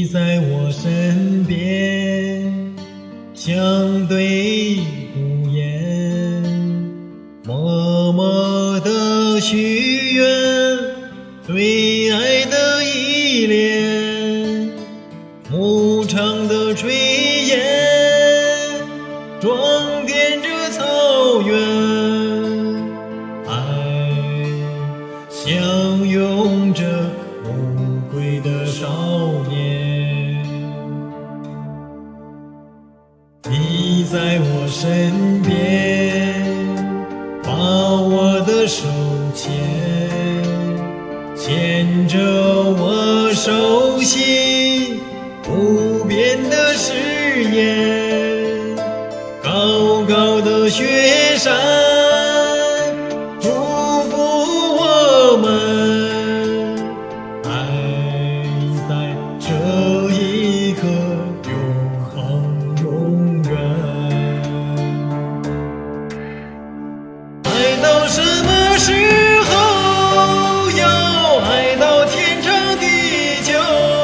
你在我身边，相对无言，默默地许愿，对爱的依恋，牧场的炊烟，装点着草原，爱相拥着无归的少年。你在我身边，把我的手牵，牵着我手心不变的誓言。高高的雪山祝福我们，爱在这一刻永恒永远。爱到什么时候？要爱到天长地久。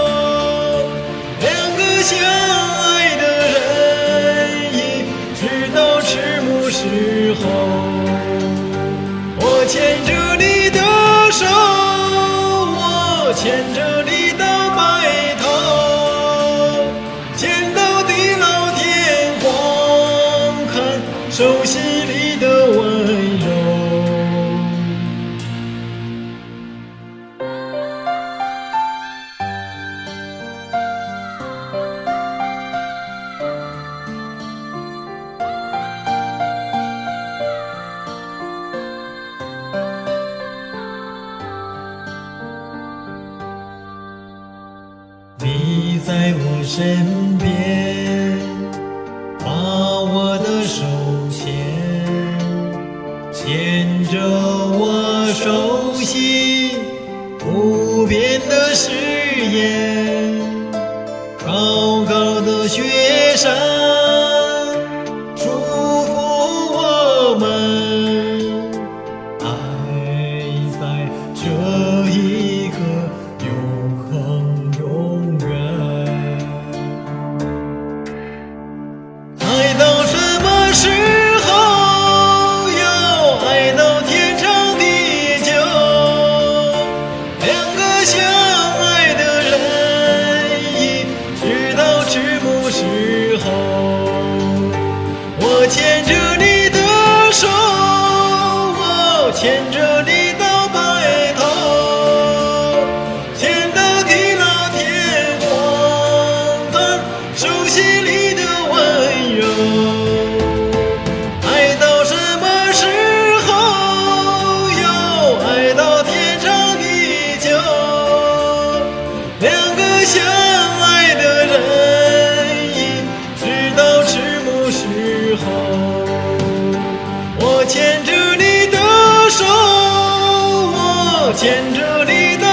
两个相爱的人，一直到迟暮时候。我牵着你的手，我牵着你到白头，牵到地老天荒，看手心里的温柔。你在我身边，把我的手牵，牵着我手心不变的誓言。高高的雪山祝福我们，爱在这一刻永恒永远。爱到什么时候？要爱到天长地久。两个相爱的人，一直到迟暮时候。我牵着你的手，我牵着你到白头，牵到地老天荒，看手心里的温柔。爱到什么时候？要爱到天长地久。两个相爱的人，一直到迟暮时候。我牵着你的手，我牵着你的